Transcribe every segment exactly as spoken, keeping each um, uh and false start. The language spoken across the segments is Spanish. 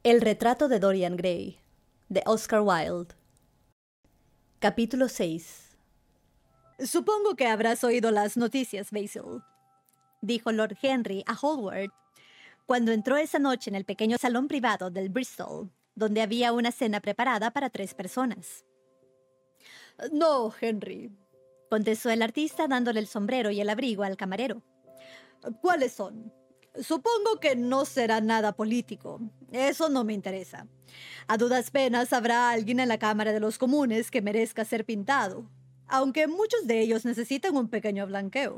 El retrato de Dorian Gray, de Oscar Wilde. Capítulo seis. Supongo que habrás oído las noticias, Basil, dijo Lord Henry a Hallward cuando entró esa noche en el pequeño salón privado del Bristol, donde había una cena preparada para tres personas. No, Henry, contestó el artista dándole el sombrero y el abrigo al camarero. ¿Cuáles son? Supongo que no será nada político. Eso no me interesa. A duras penas habrá alguien en la Cámara de los Comunes que merezca ser pintado, aunque muchos de ellos necesitan un pequeño blanqueo.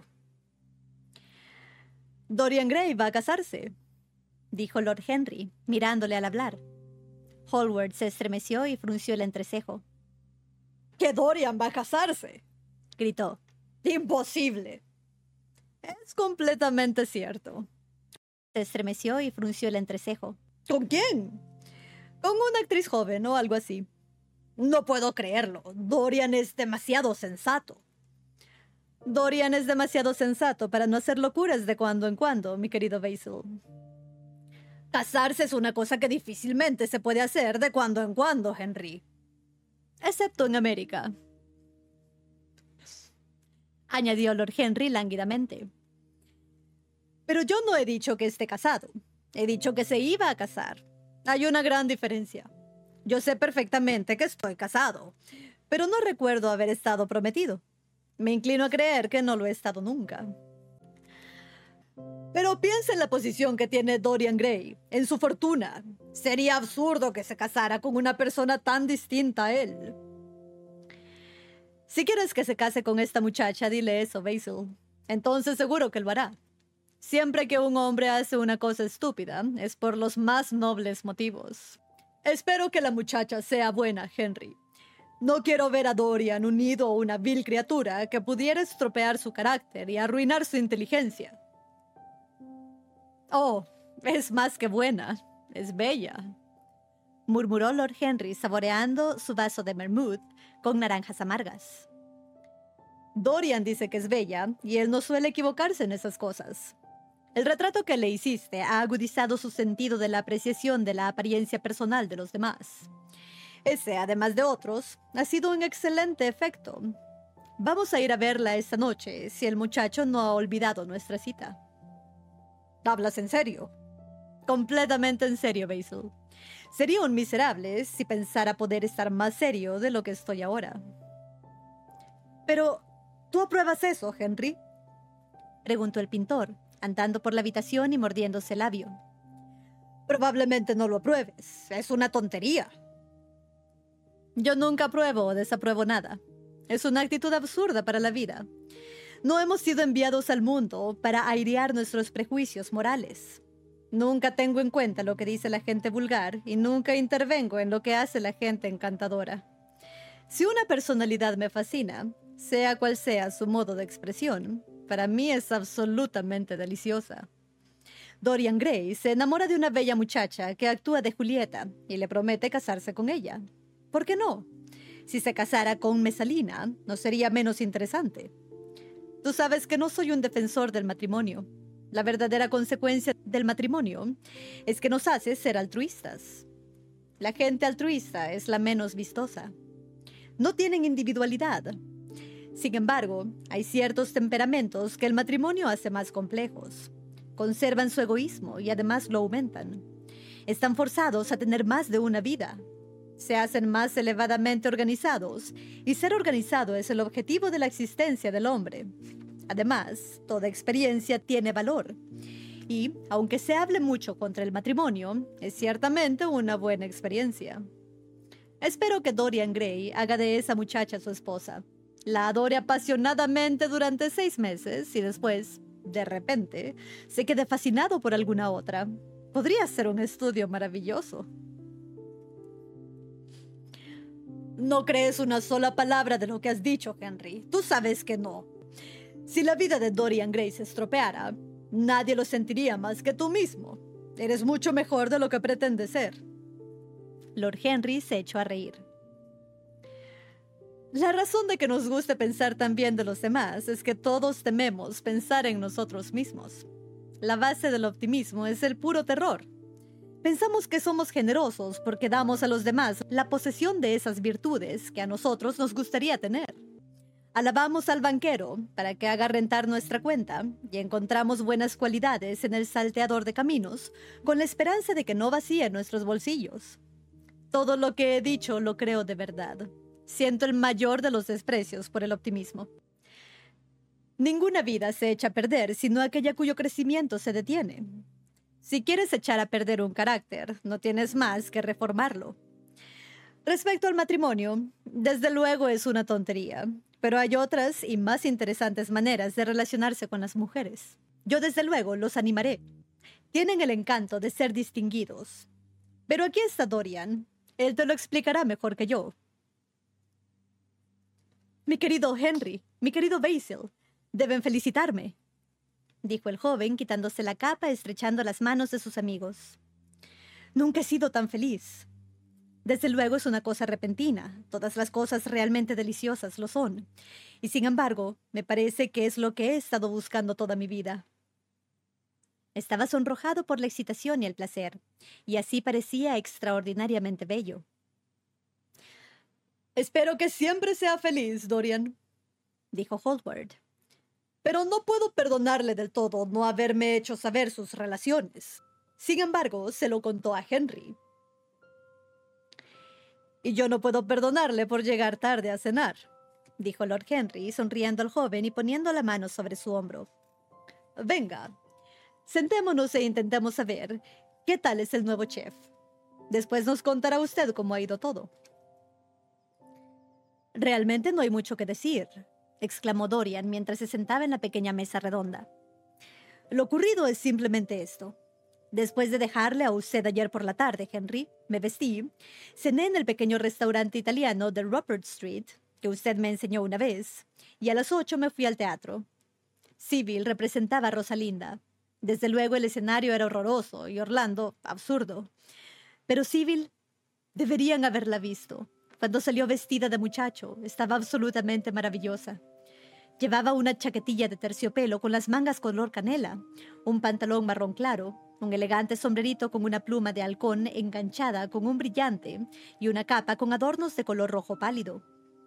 Dorian Gray va a casarse, dijo Lord Henry, mirándole al hablar. Hallward se estremeció y frunció el entrecejo. ¿Que Dorian va a casarse?, gritó. ¡Imposible! Es completamente cierto. Se estremeció y frunció el entrecejo. ¿Con quién? Con una actriz joven o algo así. No puedo creerlo. Dorian es demasiado sensato. Dorian es demasiado sensato para no hacer locuras de cuando en cuando, mi querido Basil. Casarse es una cosa que difícilmente se puede hacer de cuando en cuando, Henry. Excepto en América, añadió Lord Henry lánguidamente. Pero yo no he dicho que esté casado. He dicho que se iba a casar. Hay una gran diferencia. Yo sé perfectamente que estoy casado, pero no recuerdo haber estado prometido. Me inclino a creer que no lo he estado nunca. Pero piensa en la posición que tiene Dorian Gray, en su fortuna. Sería absurdo que se casara con una persona tan distinta a él. Si quieres que se case con esta muchacha, dile eso, Basil. Entonces seguro que lo hará. Siempre que un hombre hace una cosa estúpida, es por los más nobles motivos. Espero que la muchacha sea buena, Henry. No quiero ver a Dorian unido a una vil criatura que pudiera estropear su carácter y arruinar su inteligencia. Oh, es más que buena. Es bella, murmuró Lord Henry saboreando su vaso de vermouth con naranjas amargas. Dorian dice que es bella y él no suele equivocarse en esas cosas. El retrato que le hiciste ha agudizado su sentido de la apreciación de la apariencia personal de los demás. Ese, además de otros, ha sido un excelente efecto. Vamos a ir a verla esta noche, si el muchacho no ha olvidado nuestra cita. ¿Hablas en serio? Completamente en serio, Basil. Sería un miserable si pensara poder estar más serio de lo que estoy ahora. Pero, ¿tú apruebas eso, Henry?, preguntó el pintor, andando por la habitación y mordiéndose el labio. Probablemente no lo apruebes. Es una tontería. Yo nunca apruebo o desapruebo nada. Es una actitud absurda para la vida. No hemos sido enviados al mundo para airear nuestros prejuicios morales. Nunca tengo en cuenta lo que dice la gente vulgar y nunca intervengo en lo que hace la gente encantadora. Si una personalidad me fascina, sea cual sea su modo de expresión, para mí es absolutamente deliciosa. Dorian Gray se enamora de una bella muchacha que actúa de Julieta y le promete casarse con ella. ¿Por qué no? Si se casara con Mesalina, no sería menos interesante. Tú sabes que no soy un defensor del matrimonio. La verdadera consecuencia del matrimonio es que nos hace ser altruistas. La gente altruista es la menos vistosa. No tienen individualidad. Sin embargo, hay ciertos temperamentos que el matrimonio hace más complejos. Conservan su egoísmo y además lo aumentan. Están forzados a tener más de una vida. Se hacen más elevadamente organizados, y ser organizado es el objetivo de la existencia del hombre. Además, toda experiencia tiene valor. Y, aunque se hable mucho contra el matrimonio, es ciertamente una buena experiencia. Espero que Dorian Gray haga de esa muchacha su esposa. La adore apasionadamente durante seis meses y después, de repente, se quede fascinado por alguna otra. Podría ser un estudio maravilloso. No crees una sola palabra de lo que has dicho, Henry. Tú sabes que no. Si la vida de Dorian Gray se estropeara, nadie lo sentiría más que tú mismo. Eres mucho mejor de lo que pretendes ser. Lord Henry se echó a reír. La razón de que nos guste pensar tan bien de los demás es que todos tememos pensar en nosotros mismos. La base del optimismo es el puro terror. Pensamos que somos generosos porque damos a los demás la posesión de esas virtudes que a nosotros nos gustaría tener. Alabamos al banquero para que haga rentar nuestra cuenta y encontramos buenas cualidades en el salteador de caminos con la esperanza de que no vacíe nuestros bolsillos. Todo lo que he dicho lo creo de verdad. Siento el mayor de los desprecios por el optimismo. Ninguna vida se echa a perder sino aquella cuyo crecimiento se detiene. Si quieres echar a perder un carácter, no tienes más que reformarlo. Respecto al matrimonio, desde luego es una tontería, pero hay otras y más interesantes maneras de relacionarse con las mujeres. Yo desde luego los animaré. Tienen el encanto de ser distinguidos. Pero aquí está Dorian. Él te lo explicará mejor que yo. Mi querido Henry, mi querido Basil, deben felicitarme, dijo el joven, quitándose la capa, estrechando las manos de sus amigos. Nunca he sido tan feliz. Desde luego es una cosa repentina. Todas las cosas realmente deliciosas lo son. Y sin embargo, me parece que es lo que he estado buscando toda mi vida. Estaba sonrojado por la excitación y el placer, y así parecía extraordinariamente bello. Espero que siempre sea feliz, Dorian, dijo Hallward. Pero no puedo perdonarle del todo no haberme hecho saber sus relaciones. Sin embargo, se lo contó a Henry. Y yo no puedo perdonarle por llegar tarde a cenar, dijo Lord Henry, sonriendo al joven y poniendo la mano sobre su hombro. Venga, sentémonos e intentemos saber qué tal es el nuevo chef. Después nos contará usted cómo ha ido todo. Realmente no hay mucho que decir, exclamó Dorian mientras se sentaba en la pequeña mesa redonda. Lo ocurrido es simplemente esto. Después de dejarle a usted ayer por la tarde, Henry, me vestí, cené en el pequeño restaurante italiano de Rupert Street, que usted me enseñó una vez, y a las ocho me fui al teatro. Sybil representaba a Rosalinda. Desde luego el escenario era horroroso y Orlando absurdo. Pero Sybil, deberían haberla visto. Cuando salió vestida de muchacho, estaba absolutamente maravillosa. Llevaba una chaquetilla de terciopelo con las mangas color canela, un pantalón marrón claro, un elegante sombrerito con una pluma de halcón enganchada con un brillante y una capa con adornos de color rojo pálido.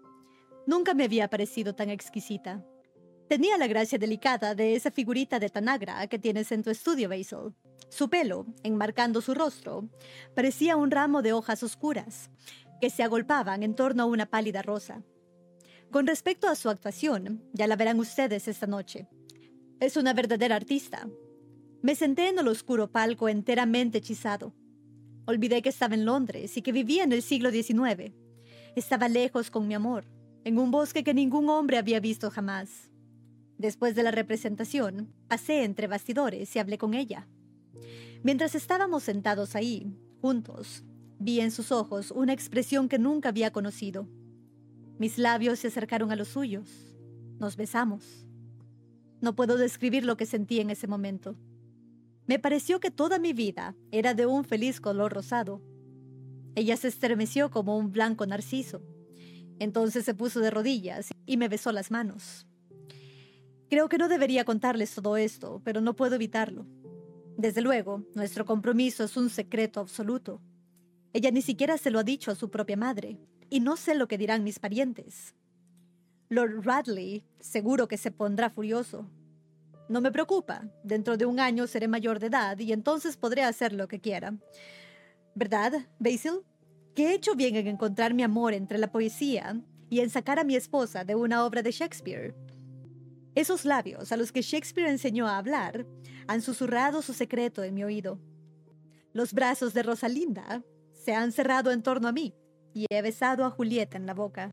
Nunca me había parecido tan exquisita. Tenía la gracia delicada de esa figurita de Tanagra que tienes en tu estudio, Basil. Su pelo, enmarcando su rostro, parecía un ramo de hojas oscuras que se agolpaban en torno a una pálida rosa. Con respecto a su actuación, ya la verán ustedes esta noche. Es una verdadera artista. Me senté en el oscuro palco enteramente hechizado. Olvidé que estaba en Londres y que vivía en el siglo diecinueve. Estaba lejos con mi amor, en un bosque que ningún hombre había visto jamás. Después de la representación, pasé entre bastidores y hablé con ella. Mientras estábamos sentados ahí, juntos, vi en sus ojos una expresión que nunca había conocido. Mis labios se acercaron a los suyos. Nos besamos. No puedo describir lo que sentí en ese momento. Me pareció que toda mi vida era de un feliz color rosado. Ella se estremeció como un blanco narciso. Entonces se puso de rodillas y me besó las manos. Creo que no debería contarles todo esto, pero no puedo evitarlo. Desde luego, nuestro compromiso es un secreto absoluto. Ella ni siquiera se lo ha dicho a su propia madre, y no sé lo que dirán mis parientes. Lord Radley seguro que se pondrá furioso. No me preocupa, dentro de un año seré mayor de edad y entonces podré hacer lo que quiera. ¿Verdad, Basil? Que he hecho bien en encontrar mi amor entre la poesía y en sacar a mi esposa de una obra de Shakespeare. Esos labios a los que Shakespeare enseñó a hablar han susurrado su secreto en mi oído. Los brazos de Rosalinda se han cerrado en torno a mí y he besado a Julieta en la boca.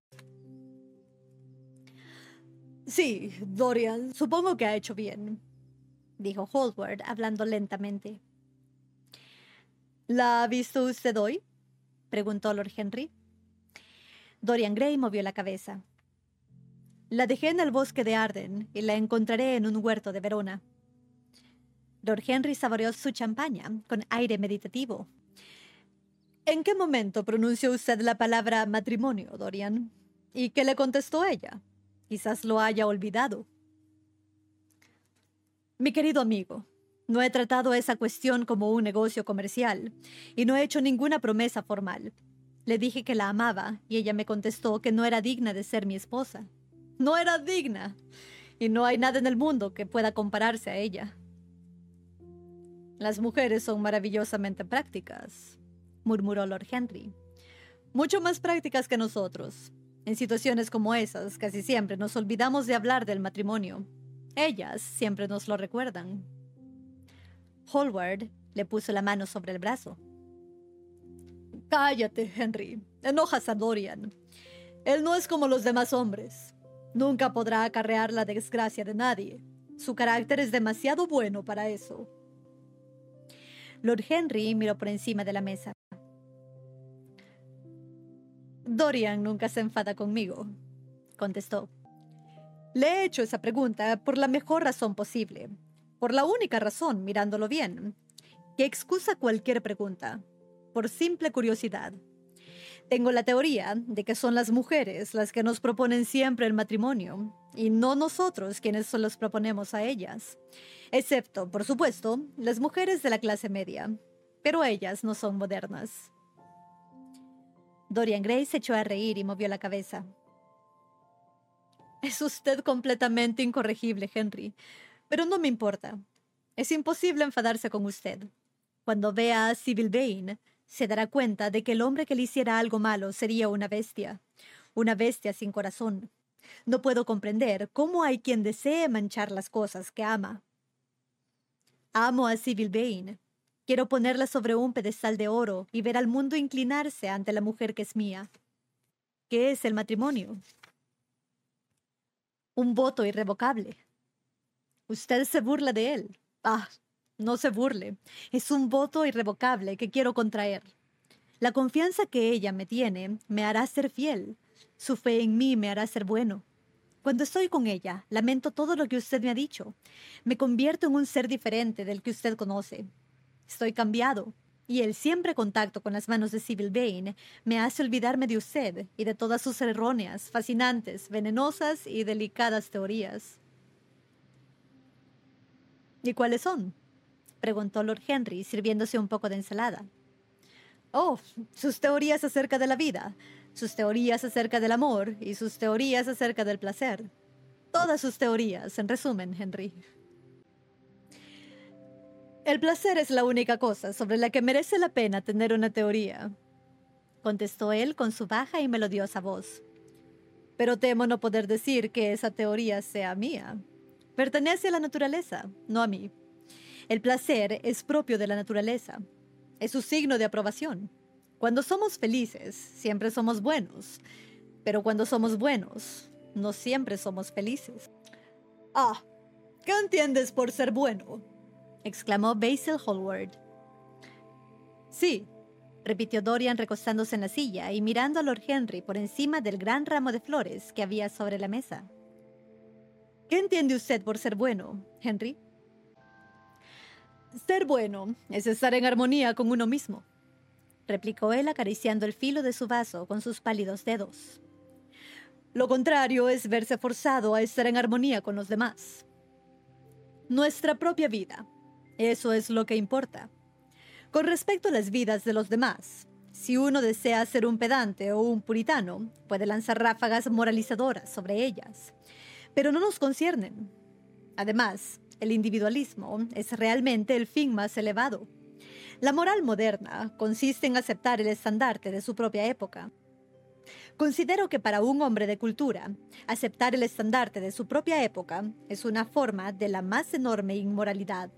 Sí, Dorian, supongo que ha hecho bien, dijo Hallward, hablando lentamente. ¿La ha visto usted hoy?, preguntó Lord Henry. Dorian Gray movió la cabeza. La dejé en el bosque de Arden y la encontraré en un huerto de Verona. Lord Henry saboreó su champaña con aire meditativo. ¿En qué momento pronunció usted la palabra matrimonio, Dorian? ¿Y qué le contestó ella? Quizás lo haya olvidado. Mi querido amigo, No he tratado esa cuestión como un negocio comercial y no he hecho ninguna promesa formal. Le dije que la amaba y ella me contestó que no era digna de ser mi esposa. No era digna y no hay nada en el mundo que pueda compararse a ella. Las mujeres son maravillosamente prácticas, murmuró Lord Henry. Mucho más prácticas que nosotros. En situaciones como esas, casi siempre nos olvidamos de hablar del matrimonio. Ellas siempre nos lo recuerdan. Hallward le puso la mano sobre el brazo. Cállate, Henry. Enojas a Dorian. Él no es como los demás hombres. Nunca podrá acarrear la desgracia de nadie. Su carácter es demasiado bueno para eso. Lord Henry miró por encima de la mesa. Dorian nunca se enfada conmigo, contestó. Le he hecho esa pregunta por la mejor razón posible. Por la única razón, mirándolo bien, que excusa cualquier pregunta. Por simple curiosidad. Tengo la teoría de que son las mujeres las que nos proponen siempre el matrimonio, y no nosotros quienes se los proponemos a ellas. Excepto, por supuesto, las mujeres de la clase media. Pero ellas no son modernas. Dorian Gray se echó a reír y movió la cabeza. Es usted completamente incorregible, Henry, pero no me importa. Es imposible enfadarse con usted. Cuando vea a Sybil Vane, se dará cuenta de que el hombre que le hiciera algo malo sería una bestia. Una bestia sin corazón. No puedo comprender cómo hay quien desee manchar las cosas que ama. Amo a Sybil Vane. Quiero ponerla sobre un pedestal de oro y ver al mundo inclinarse ante la mujer que es mía. ¿Qué es el matrimonio? Un voto irrevocable. Usted se burla de él. Ah, no se burle. Es un voto irrevocable que quiero contraer. La confianza que ella me tiene me hará ser fiel. Su fe en mí me hará ser bueno. Cuando estoy con ella, lamento todo lo que usted me ha dicho. Me convierto en un ser diferente del que usted conoce. Estoy cambiado, y el siempre contacto con las manos de Sybil Vane me hace olvidarme de usted y de todas sus erróneas, fascinantes, venenosas y delicadas teorías. ¿Y cuáles son?, preguntó Lord Henry, sirviéndose un poco de ensalada. Oh, sus teorías acerca de la vida, sus teorías acerca del amor y sus teorías acerca del placer. Todas sus teorías, en resumen, Henry. El placer es la única cosa sobre la que merece la pena tener una teoría, contestó él con su baja y melodiosa voz. Pero temo no poder decir que esa teoría sea mía. Pertenece a la naturaleza, no a mí. El placer es propio de la naturaleza. Es su signo de aprobación. Cuando somos felices, siempre somos buenos. Pero cuando somos buenos, no siempre somos felices. Ah, ¿qué entiendes por ser bueno?, exclamó Basil Hallward. Sí, repitió Dorian recostándose en la silla y mirando a Lord Henry por encima del gran ramo de flores que había sobre la mesa. ¿Qué entiende usted por ser bueno, Henry? Ser bueno es estar en armonía con uno mismo, replicó él acariciando el filo de su vaso con sus pálidos dedos. Lo contrario es verse forzado a estar en armonía con los demás. Nuestra propia vida. Eso es lo que importa. Con respecto a las vidas de los demás, si uno desea ser un pedante o un puritano, puede lanzar ráfagas moralizadoras sobre ellas, pero no nos conciernen. Además, el individualismo es realmente el fin más elevado. La moral moderna consiste en aceptar el estandarte de su propia época. Considero que para un hombre de cultura, aceptar el estandarte de su propia época es una forma de la más enorme inmoralidad.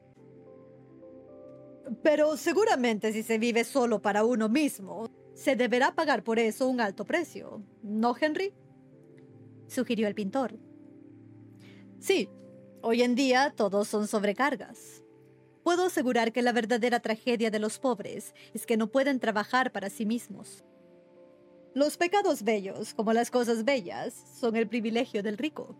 Pero seguramente si se vive solo para uno mismo, se deberá pagar por eso un alto precio, ¿no, Henry?, sugirió el pintor. Sí, hoy en día todos son sobrecargas. Puedo asegurar que la verdadera tragedia de los pobres es que no pueden trabajar para sí mismos. Los pecados bellos, como las cosas bellas, son el privilegio del rico.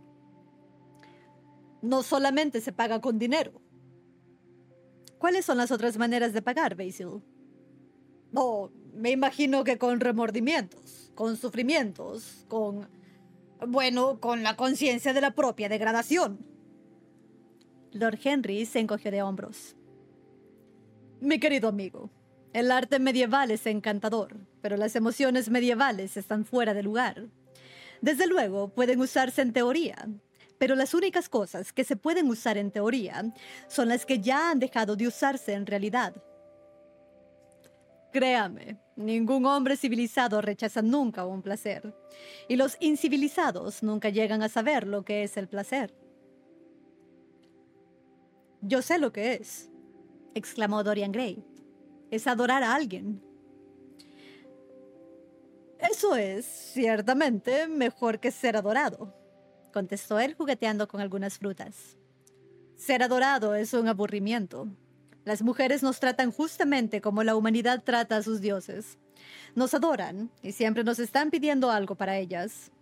No solamente se paga con dinero. ¿Cuáles son las otras maneras de pagar, Basil? Oh, me imagino que con remordimientos, con sufrimientos, con... bueno, con la conciencia de la propia degradación. Lord Henry se encogió de hombros. Mi querido amigo, el arte medieval es encantador, pero las emociones medievales están fuera de lugar. Desde luego, pueden usarse en teoría, pero las únicas cosas que se pueden usar en teoría son las que ya han dejado de usarse en realidad. Créame, ningún hombre civilizado rechaza nunca un placer, y los incivilizados nunca llegan a saber lo que es el placer. Yo sé lo que es, exclamó Dorian Gray. Es adorar a alguien. Eso es, ciertamente, mejor que ser adorado, contestó él jugueteando con algunas frutas. Ser adorado es un aburrimiento. Las mujeres nos tratan justamente como la humanidad trata a sus dioses. Nos adoran y siempre nos están pidiendo algo para ellas.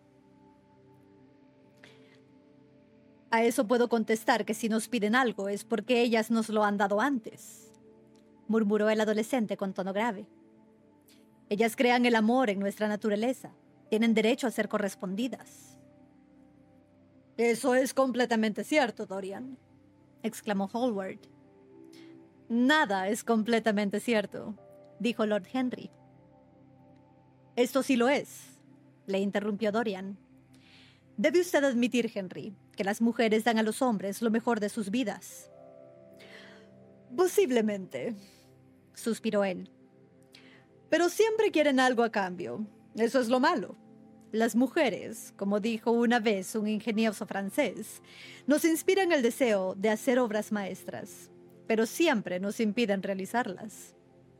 A eso puedo contestar que si nos piden algo es porque ellas nos lo han dado antes, murmuró el adolescente con tono grave. Ellas crean el amor en nuestra naturaleza. Tienen derecho a ser correspondidas. Eso es completamente cierto, Dorian, exclamó Hallward. Nada es completamente cierto, dijo Lord Henry. Esto sí lo es, le interrumpió Dorian. Debe usted admitir, Henry, que las mujeres dan a los hombres lo mejor de sus vidas. Posiblemente, suspiró él. Pero siempre quieren algo a cambio. Eso es lo malo. Las mujeres, como dijo una vez un ingenioso francés, nos inspiran el deseo de hacer obras maestras, pero siempre nos impiden realizarlas.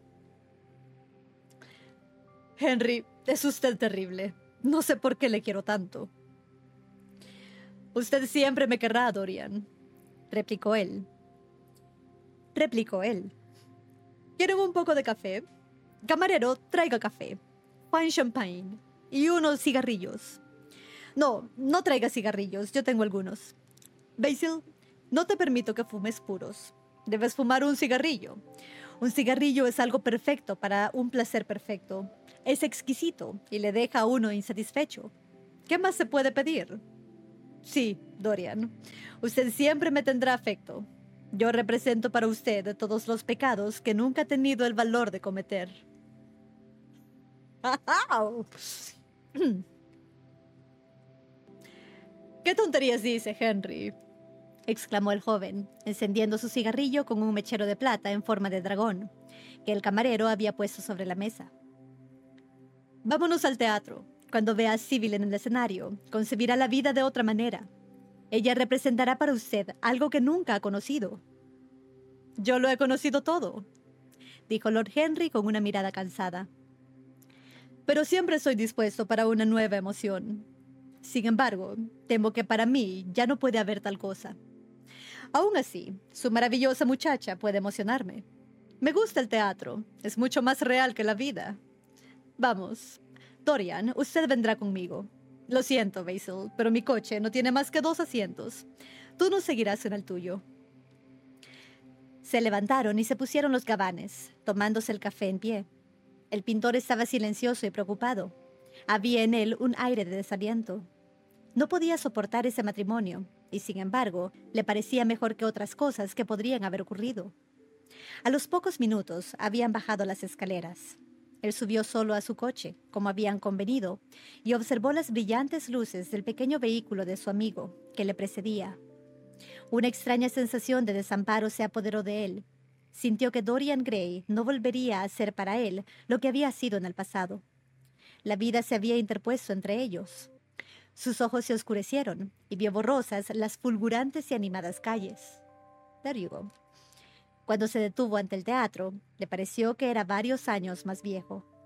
Henry, es usted terrible. No sé por qué le quiero tanto. Usted siempre me querrá, Dorian, replicó él. Replicó él. ¿Quieren un poco de café? Camarero, traiga café, wine champagne y unos cigarrillos. No, no traiga cigarrillos, yo tengo algunos. Basil, no te permito que fumes puros. Debes fumar un cigarrillo. Un cigarrillo es algo perfecto para un placer perfecto. Es exquisito y le deja a uno insatisfecho. ¿Qué más se puede pedir? Sí, Dorian, usted siempre me tendrá afecto. Yo represento para usted todos los pecados que nunca ha tenido el valor de cometer. ¿Qué tonterías dice, Henry?, exclamó el joven, encendiendo su cigarrillo con un mechero de plata en forma de dragón, que el camarero había puesto sobre la mesa. Vámonos al teatro. Cuando vea a Sybil en el escenario, concebirá la vida de otra manera. Ella representará para usted algo que nunca ha conocido. Yo lo he conocido todo, dijo Lord Henry con una mirada cansada. Pero siempre soy dispuesto para una nueva emoción. Sin embargo, temo que para mí ya no puede haber tal cosa. Aún así, su maravillosa muchacha puede emocionarme. Me gusta el teatro, es mucho más real que la vida. Vamos, Dorian, usted vendrá conmigo. Lo siento, Basil, pero mi coche no tiene más que dos asientos. Tú nos seguirás en el tuyo. Se levantaron y se pusieron los gabanes, tomándose el café en pie. El pintor estaba silencioso y preocupado. Había en él un aire de desaliento. No podía soportar ese matrimonio, y sin embargo, le parecía mejor que otras cosas que podrían haber ocurrido. A los pocos minutos habían bajado las escaleras. Él subió solo a su coche, como habían convenido, y observó las brillantes luces del pequeño vehículo de su amigo, que le precedía. Una extraña sensación de desamparo se apoderó de él. Sintió que Dorian Gray no volvería a ser para él lo que había sido en el pasado. La vida se había interpuesto entre ellos. Sus ojos se oscurecieron y vio borrosas las fulgurantes y animadas calles. There you go. Cuando se detuvo ante el teatro, le pareció que era varios años más viejo.